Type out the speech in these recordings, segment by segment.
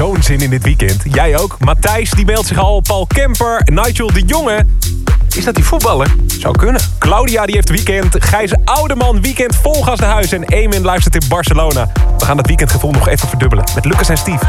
zo'n zin in dit weekend. Jij ook. Matthijs die meldt zich al. Paul Kemper. Nigel de Jonge. Is dat die voetballer? Zou kunnen. Claudia die heeft weekend. Gijs Oudeman weekend vol gas naar huis. En Eamon luistert in Barcelona. We gaan dat weekendgevoel nog even verdubbelen. Met Lucas en Steve.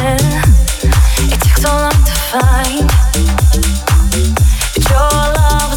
find that your love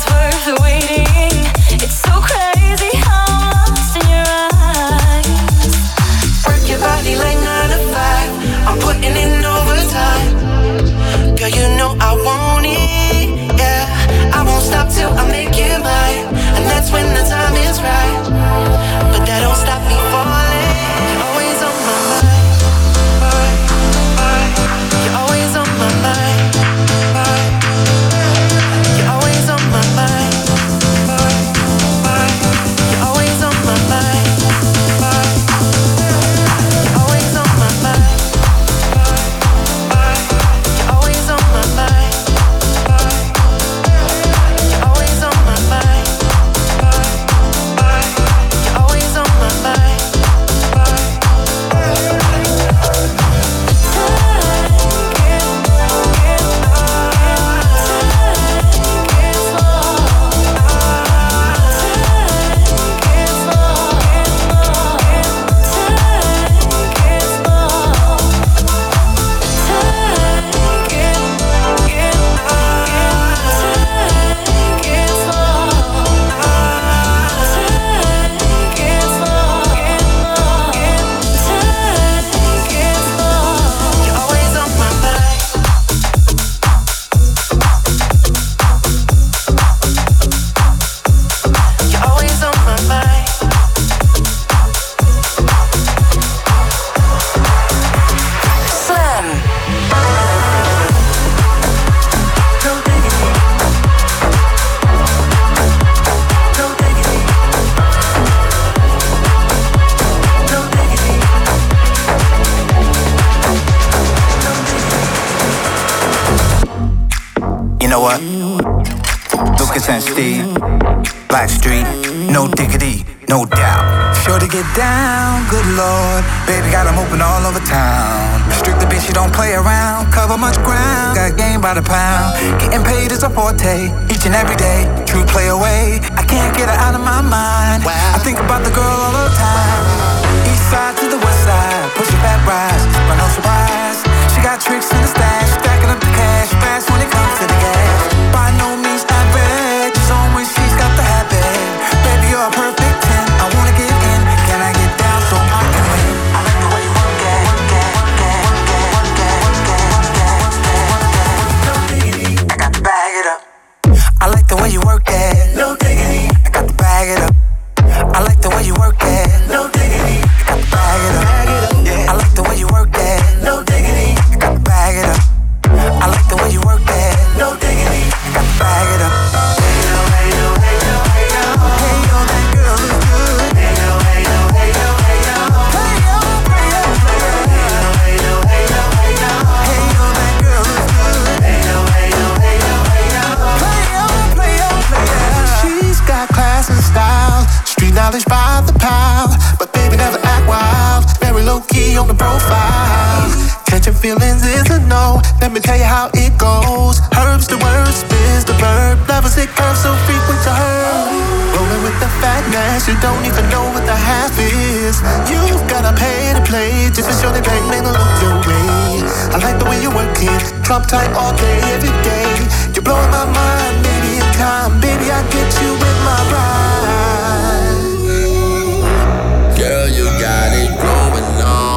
know what? Lucas and Steve, Blackstreet, no diggity, no doubt. Sure to get down, good lord. Baby got them open all over town. Strictly bitch, you don't play around. Cover much ground, got game by the pound. Getting paid is a forte, each and every day. True play away, I can't get her out of my mind. I think about the girl all the time. East side to the west side, pushing back rise, but no surprise. She got tricks in the stash, stacking up the cash, fast when it comes to the gas. By no means average, it's on when she's got the habit. Baby, you're a perfect 10, I wanna get in. Can I get down so I can win? I like the way you work it, work it, work it, work it, work it, work it, work it, work it. No diggity, I got to bag it up. I like the way you work it, no diggity, I got to bag it up. I like the way you work it, no diggity, I got to bag it up. I like the way you work it, no diggity, I got to bag it up. I like the way you work it, no diggity, I got to bag it up. Hey yo, hey yo, hey yo, hey yo, hey yo, that girl is good. Hey yo, hey yo, hey yo, hey yo, hey yo, hey yo, hey yo, hey yo, hey yo, hey yo, that girl is good. Hey yo, hey yo, hey yo, hey yo, hey yo, hey yo, hey yo. She's got class and style, street knowledge by the pound, but baby never act wild. Very low key on the profile. Catching feelings is a no. Let me tell you how it goes. Herbs the word, spins the verb. Levels it curves so frequent to her. Rolling with the fatness, you don't even know what the half is. You've gotta pay to play just to show they bang, man, look your way. I like the way you work it, drop tight all day, every day. You're blowing my mind, maybe in time, baby I get you with my ride. Girl, you got it going on.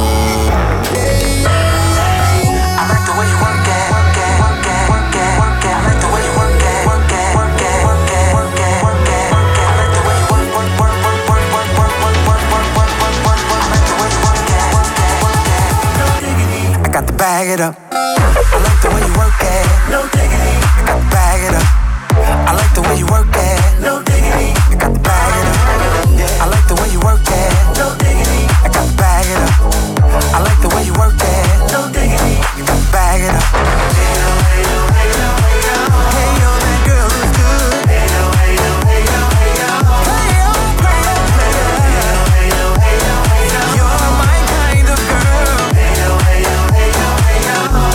I like the way you work it, work it, work it, work it, work it. I like the way you work it, work it, work it, work it, work it, work it, work it. I like the way you work, work, work, work, work, work, work, work, work, work, work, work, work. I like the way you work it, work it, work it. No diggity, I got to bag it up. I like the way you work it, no diggity, I got to bag it up. I like the way you work it, no diggity, I got to bag it up. I like the way you work it, no diggity, I got to bag it up. I like the way you work it, no diggity, you got to bag it up. Hey yo, hey yo, hey yo, hey yo, hey yo, that girl is good. Hey yo, hey yo, hey yo, hey yo, hey yo, hey yo, hey yo, hey yo, hey yo, you're my kind of girl. Hey yo, hey yo, hey yo, hey yo.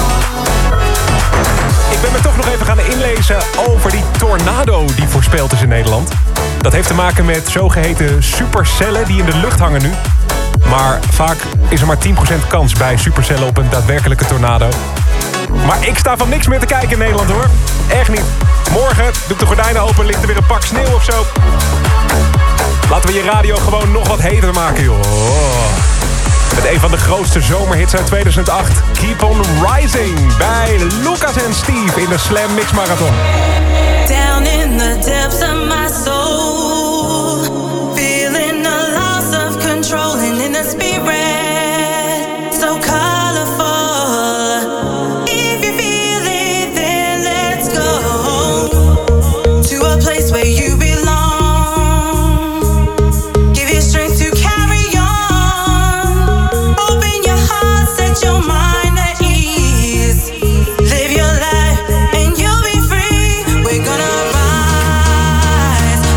Ik ben me toch nog even gaan inlezen over die tornado die voorspeld is in Nederland. Dat heeft te maken met zogeheten supercellen die in de lucht hangen nu. Maar vaak is er maar 10% kans bij supercellen op een daadwerkelijke tornado. Maar ik sta van niks meer te kijken in Nederland hoor. Echt niet. Morgen doe ik de gordijnen open, ligt er weer een pak sneeuw of zo. Laten we je radio gewoon nog wat heter maken joh. Met een van de grootste zomerhits uit 2008. Keep on Rising bij Lucas en Steve in de Slam Mix Marathon. Down in the depths of my soul, feeling a loss of control and in the spirit, so colorful. If you feel it, then let's go to a place where you belong. Give you strength to carry on. Open your heart, set your mind at ease. Live your life and you'll be free. We're gonna rise.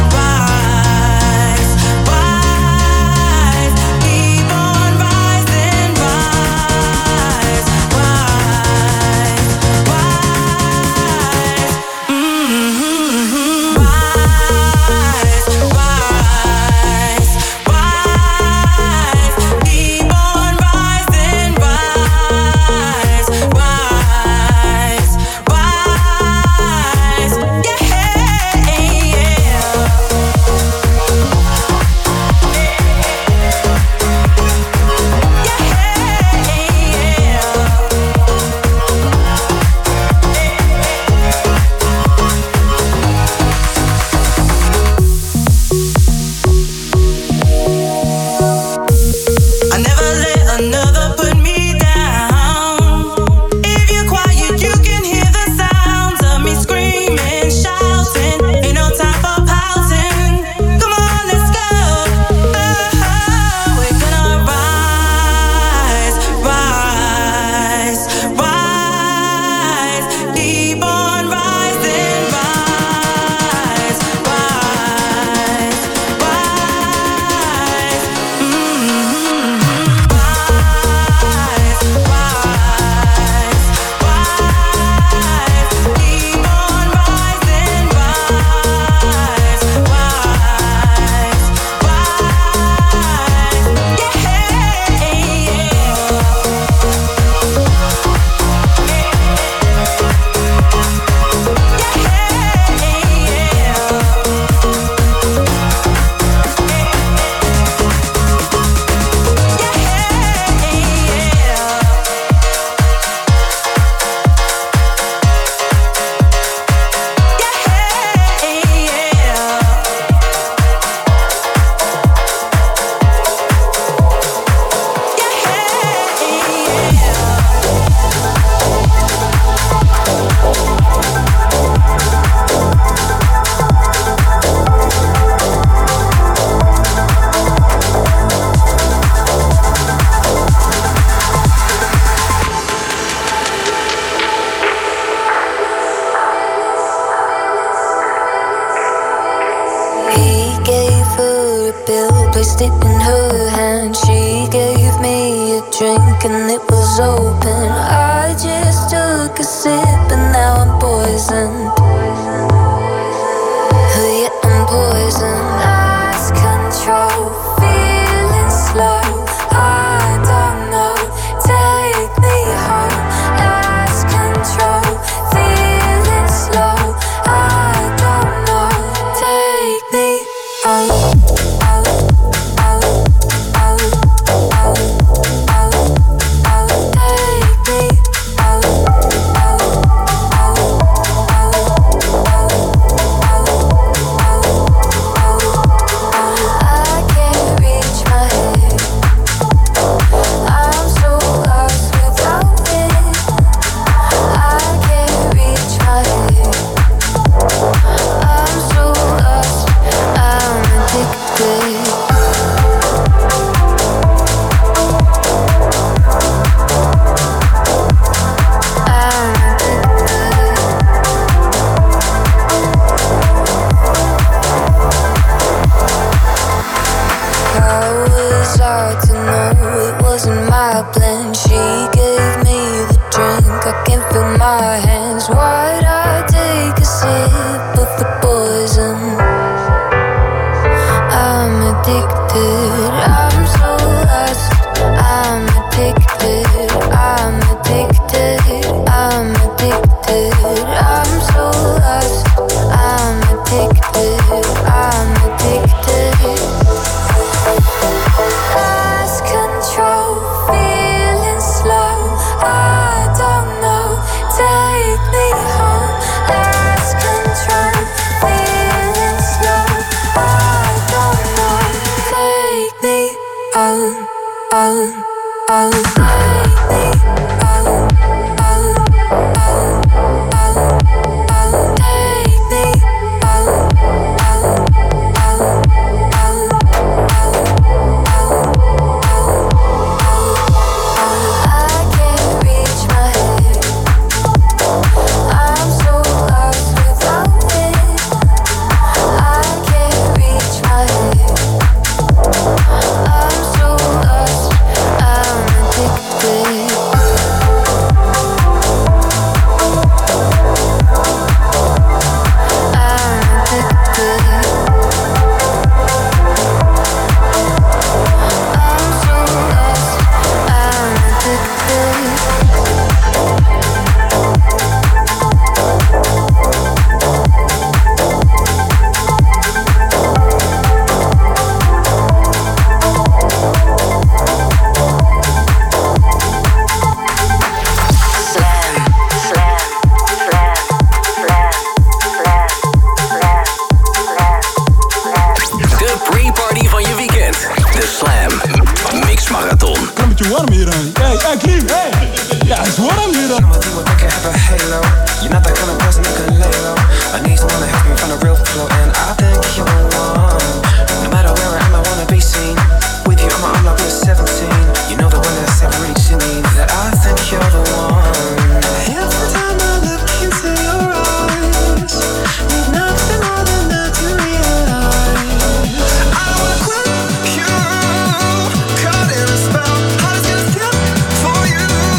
a drink and it was open. I just took a sip and now I'm poisoned. Yeah, I'm poisoned. Lost control, feeling slow. I don't know, take me home. Lost control, feeling slow. I don't know, take me home.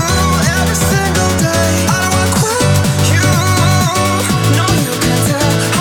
Every single day, I don't wanna quit you. No, you can't tell.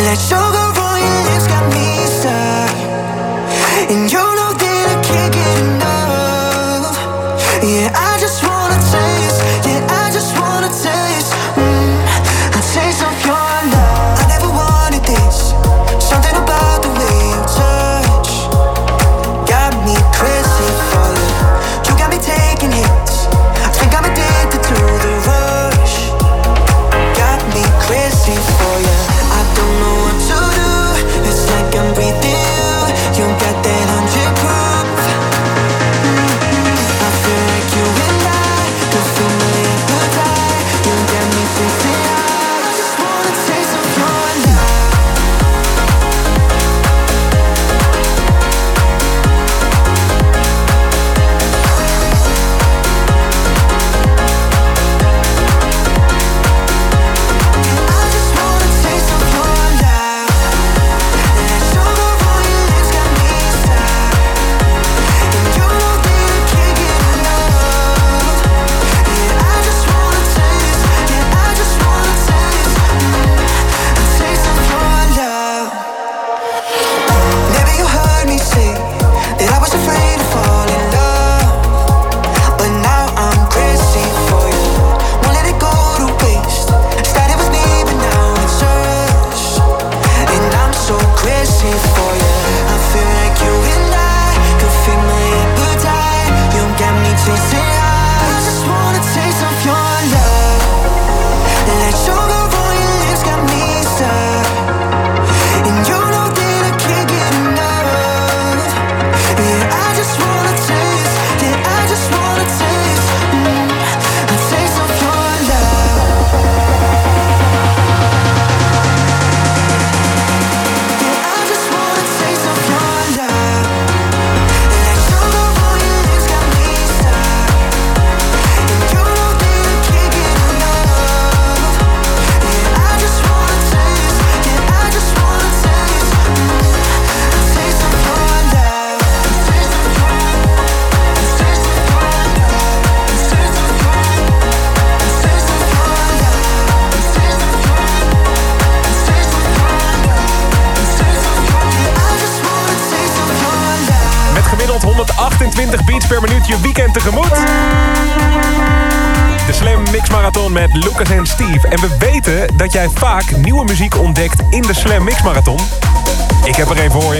That sugar on your lips got me stuck, and you know that I can't get enough. Yeah, I just wanna taste. Yeah, I just wanna taste. A taste of your love. I never wanted this. Something about the way you touch got me crazy for you. You got me taking hits. I think I'm addicted to the rush. Got me crazy for you. I don't know what to do. It's like I'm breathing you. You got that 100 proof. I feel like you and I could feel my appetite. You got me chasing high. I just wanna taste of your love. I just wanna taste of your love. That sugar on your lips got me stuck, and you know that I can't get enough. Yeah, I just wanna taste. Yeah, I just wanna taste. A taste of your love. Maybe you heard me say that I was afraid to fall in love, but now I'm crazy for you. Won't let it go to waste. Started with me, but now it's us, and I'm so crazy for you. I feel like you and I could feel my appetite. You got me chasing high. I just wanna taste of your love. That sugar on your lips got me stuck, and you know that I can't get enough. Yeah, I just wanna taste. Yeah, I just wanna taste. A taste of your love. Yeah, I just wanna taste of your love. That sugar on your lips got me stuck, and you know that I can't get enough. Yeah, I just wanna taste. Yeah, I just wanna taste. A taste of your love. A taste of your love. A taste of your love. A taste of your love. A taste of your love. A taste of your love. A taste of your love. A taste of your love. Yeah, I just wanna taste of your love. Met gemiddeld 128 beats per minuut je weekend tegemoet. De Slam Mix Marathon met Lucas en Steve. En we weten dat jij vaak nieuwe muziek ontdekt in de Slam Mix Marathon. Ik heb er een voor je.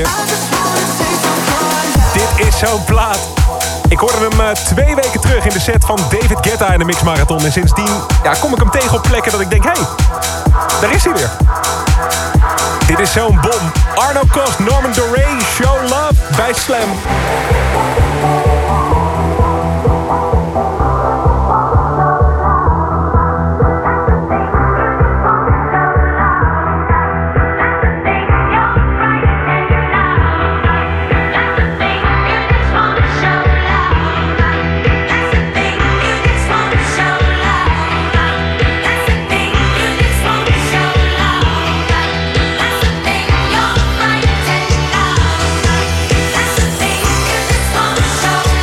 Dit is zo'n plaat. Ik hoorde hem 2 weken terug in de set van David Guetta in de Mix Marathon. En sindsdien kom ik hem tegen op plekken dat ik denk... hey, daar is hij weer. Dit is zo'n bom. Arno Cost, Norman Doray, Show Love bij Slam. Show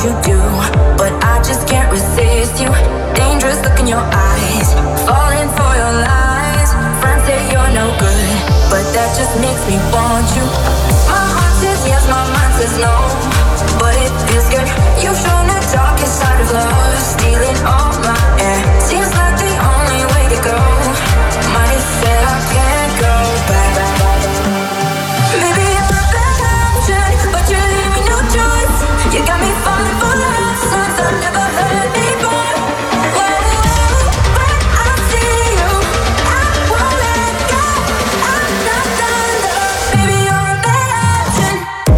you do, but I just can't resist you. Dangerous look in your eyes, falling for your lies. Friends say you're no good, but that just makes me want you. My heart says yes, my mind says no, but it feels good. You've shown the darkest side of love, stealing all my air. Seems like the only way to go. Might have said I can't go back. Maybe I'm a bad option, but you're leaving me no choice. You got me falling for love songs I've never heard before. Whoa, when I see you, I won't let go. I'm not done, love. Baby, you're a bad option.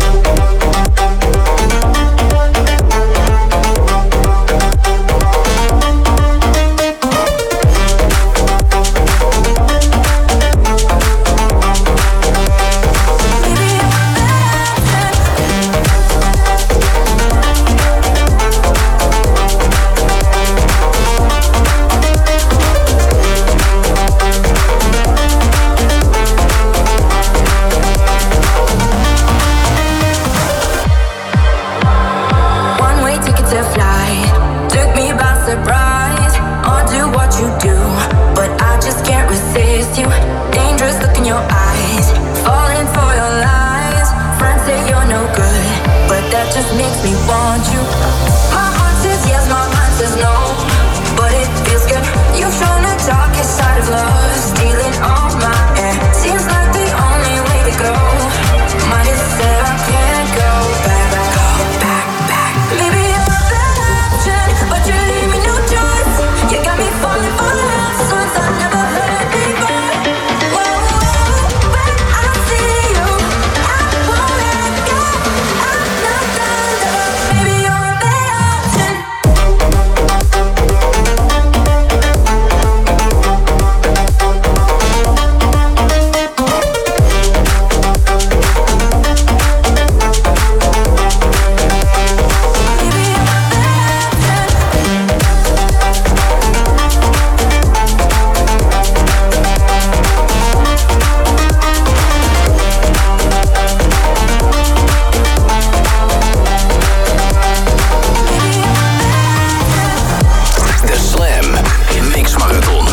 One-way ticket to fly, took me by surprise. I'll do what you do, but I just can't resist you. Dangerous look in your eyes, falling for your lies. Friends say you're no good, but that just makes me want you. My heart says yes, my mind says no, but it feels good. You've shown the darkest side of love, stealing all my air. Seems like the only way to go. Might have said I can't go back. Maybe I'm a bad option, but you leave me no choice. You got me falling for love songs I've never heard before. Whoa, when I see you, I won't let go. I'm not done, love. Baby, you're a bad option. De Slam Mix Marathon.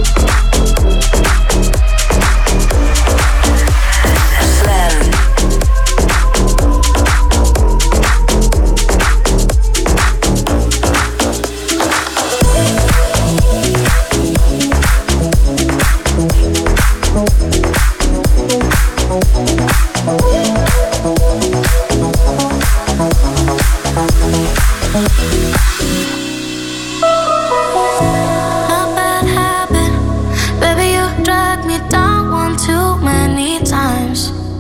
Not bad habit, baby, you drag me down one too many times.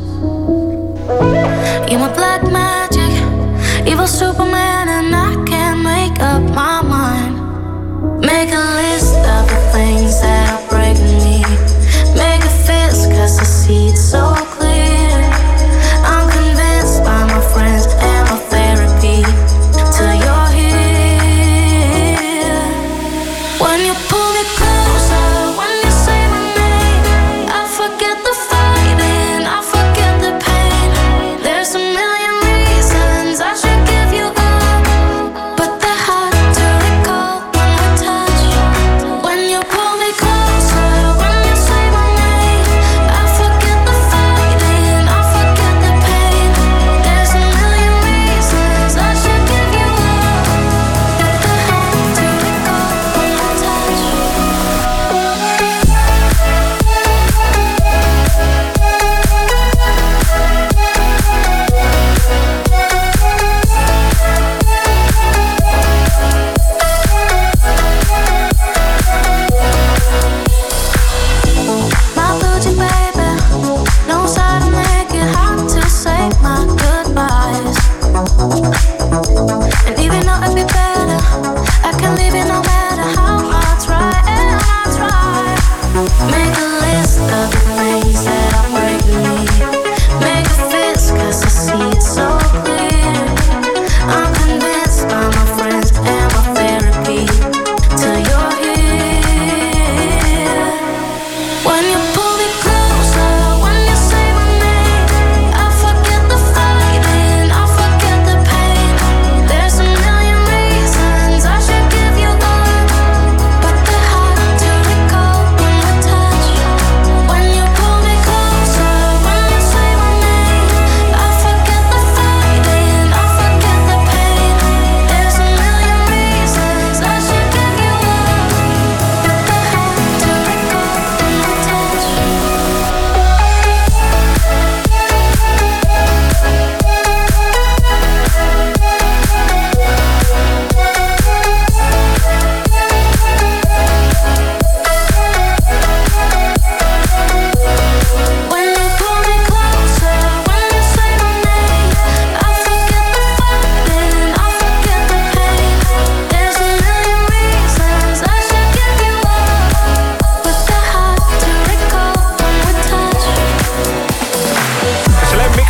You're my black magic, evil Superman, and I can't make up my mind. Make a list of the things that are breaking me. Make a fist, 'cause I see it so clear. I'm convinced by my friends and my therapy till you're here. When you pull me closer, when you say my name, I forget the fighting, I forget the pain. There's a million reasons I should give you up, but they're hard to recall when we touch.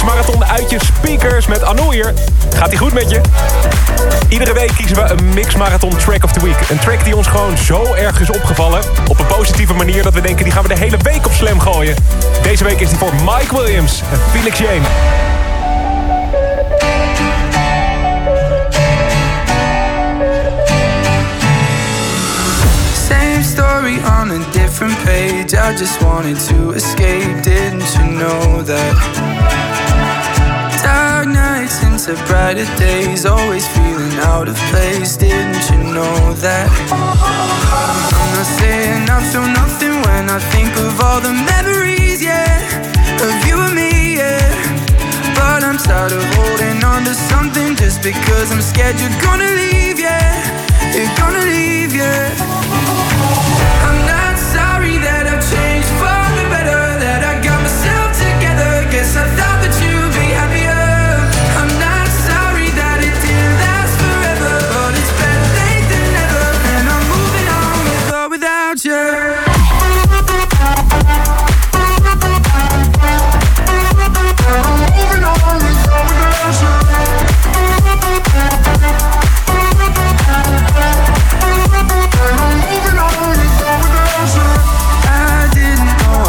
Marathon uit je speakers met Anouilh hier. Gaat die goed met je? Iedere week kiezen we een Mix Marathon Track of the Week. Een track die ons gewoon zo erg is opgevallen. Op een positieve manier dat we denken die gaan we de hele week op Slam gooien. Deze week is die voor Mike Williams en Felix Jaehn. Story on a different page. I just wanted to escape. Didn't you know that? Dark nights into brighter days. Always feeling out of place. Didn't you know that? I'm not saying I feel nothing when I think of all the memories, yeah, of you and me, yeah. But I'm tired of holding on to something just because I'm scared you're gonna leave, yeah. You're gonna leave, yeah. I'm not sorry that I've changed for the better, that I got myself together. Guess I thought that you'd be happier. I'm not sorry that it didn't last forever, but it's better late than never, and I'm moving on with or without you. I didn't know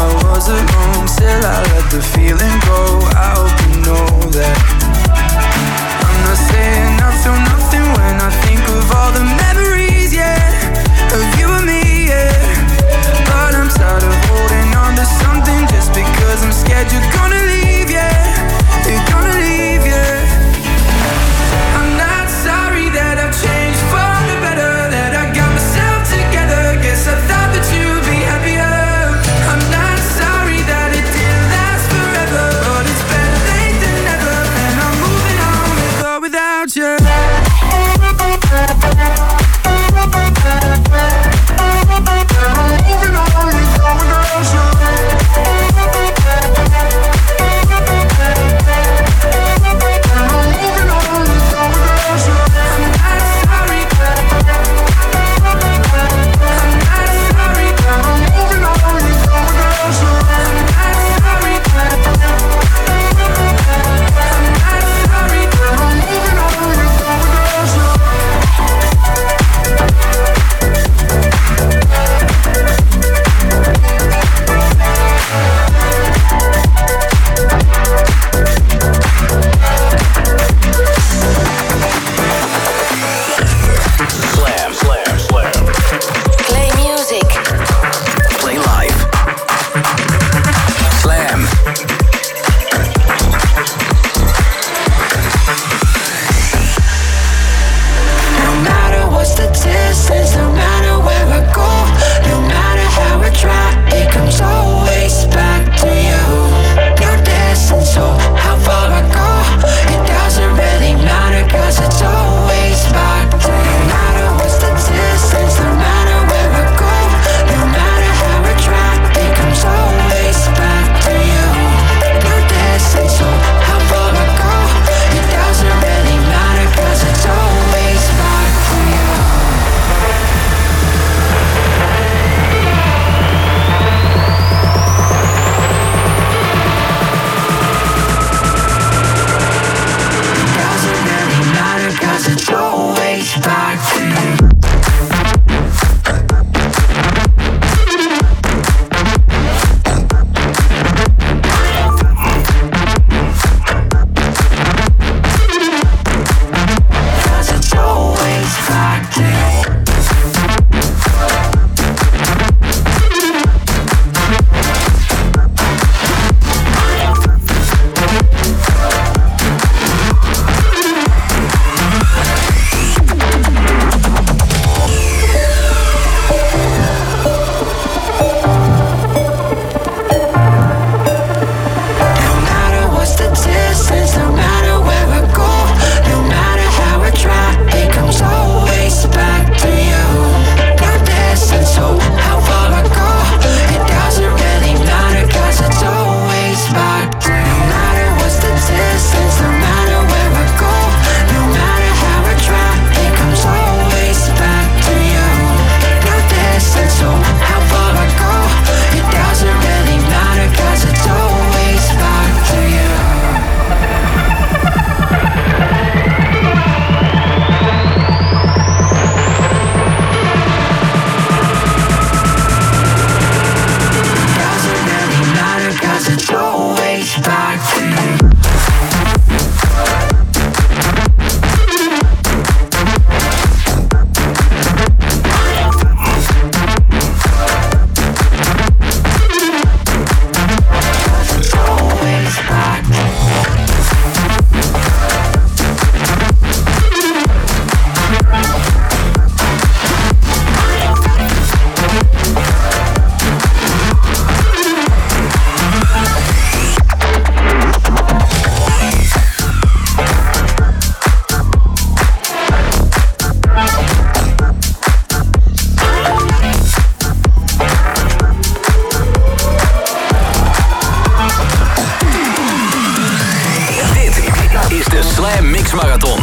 Slam Mix Marathon.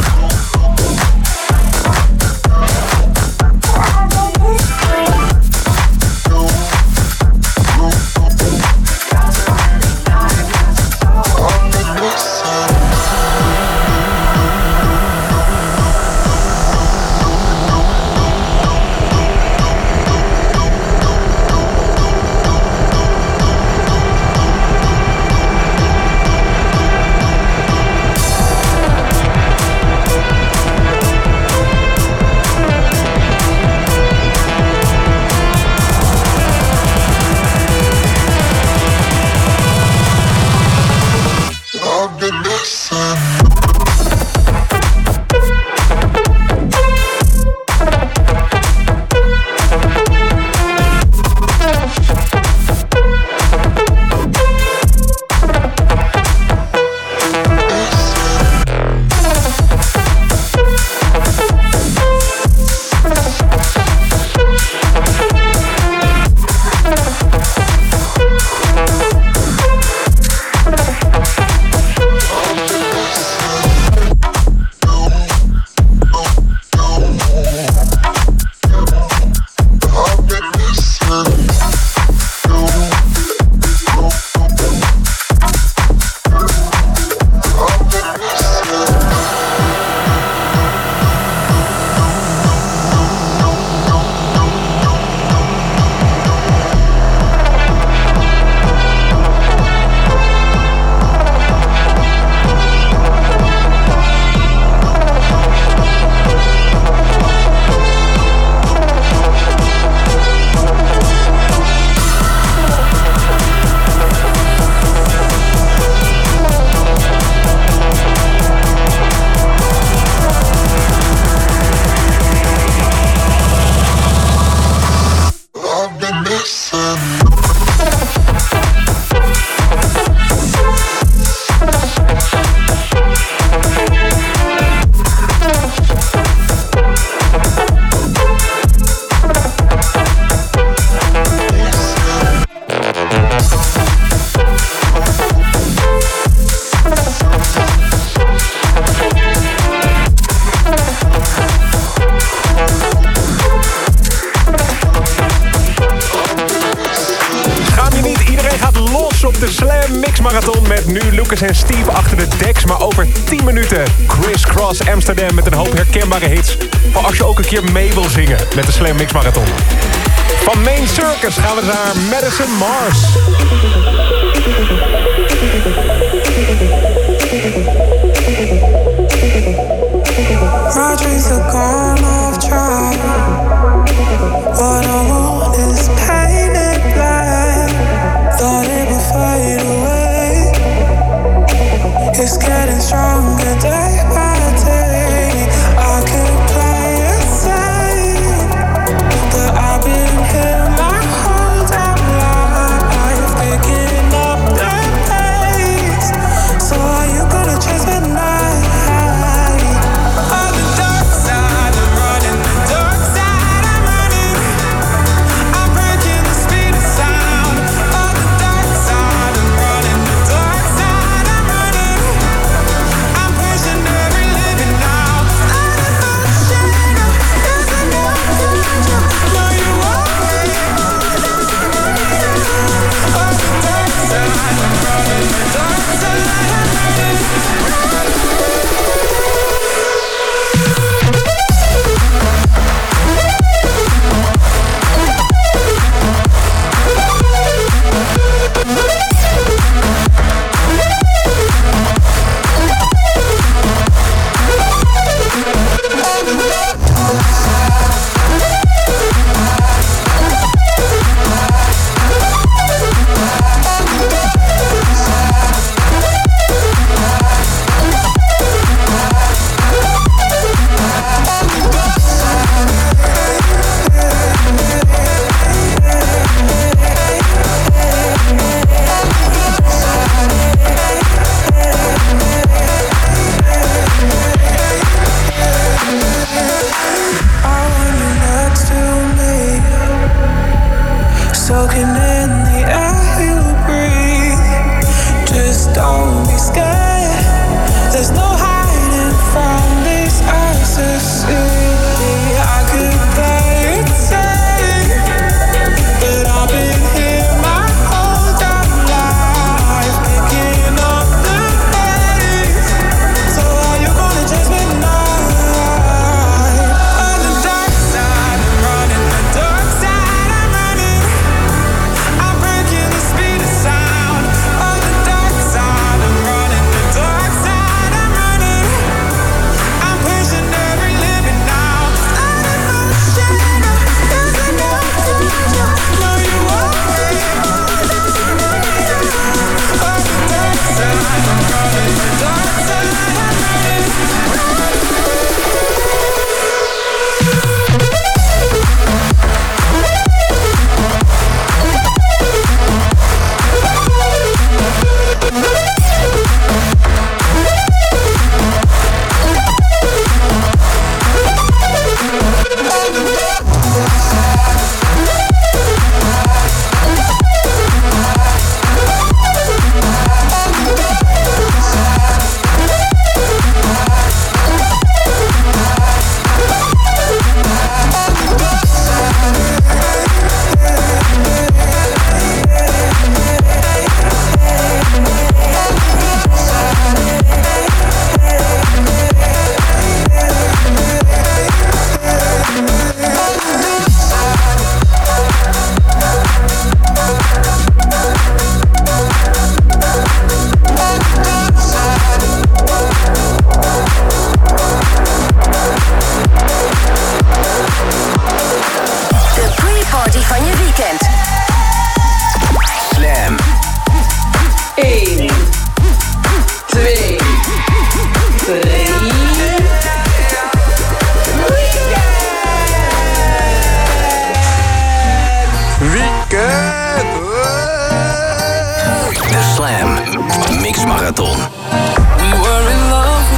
En Steve achter de decks, maar over 10 minuten Criss Cross Amsterdam met een hoop herkenbare hits. Maar als je ook een keer mee wil zingen met de Slam Mix Marathon. Van Main Circus gaan we naar Madison Mars. My dreams are gone off track. What I want is painted black. Thought it would fade away. It's getting stronger day by day. I could play it safe, but I've been here my whole damn life, picking up the pace. So are you gonna chase the night? On the dark side, I'm running. The dark side, I'm running. I'm breaking the speed of sound. On the dark side, I'm running. The dark side, I'm running. I'm pushing every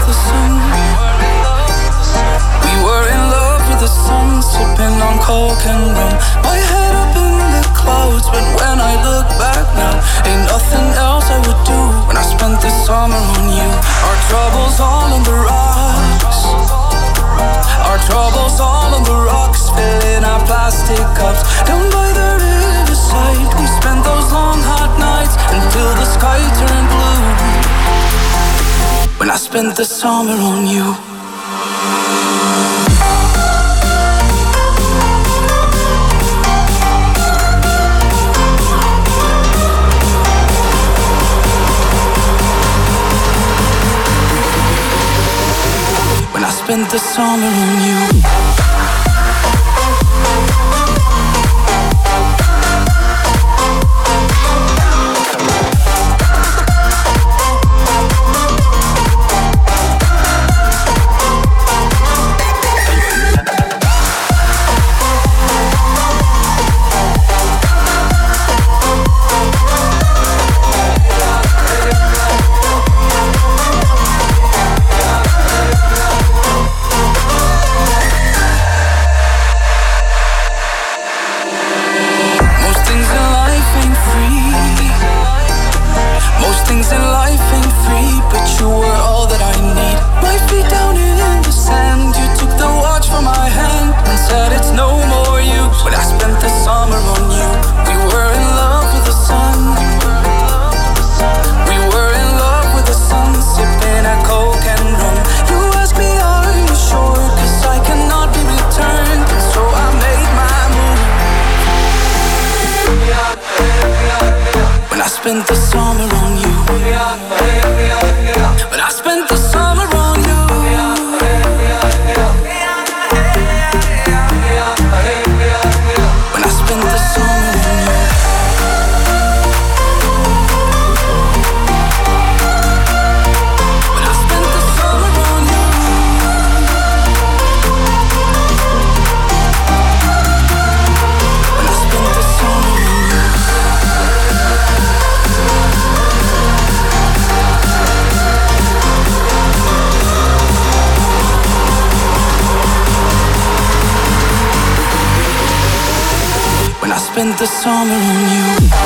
the sun. We were in love with the sun, sipping on coke and rum. My head up in the clouds, but when I look back now, ain't nothing else I would do when I spent this summer on you. Our troubles all on the rocks. Our troubles all on the rocks, filling our plastic cups. Down by the riverside, we spent those long hot nights until the sky turned blue. When I spent the summer on you. When I spent the summer on you. Spent the summer on you. But I spent the summer on you. When I spent the summer on you. When I spent the summer on you. When I spent the summer on you. When I spent the summer on you.